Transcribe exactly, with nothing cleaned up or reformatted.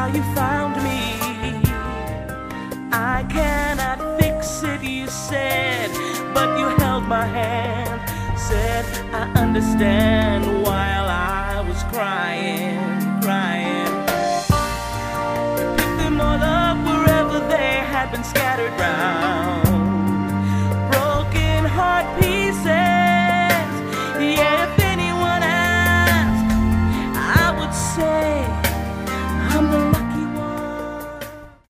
how you found me. I cannot fix it, you said, but you held my hand, said I understand, while I was crying, crying. Picked them all up wherever they had been scattered round.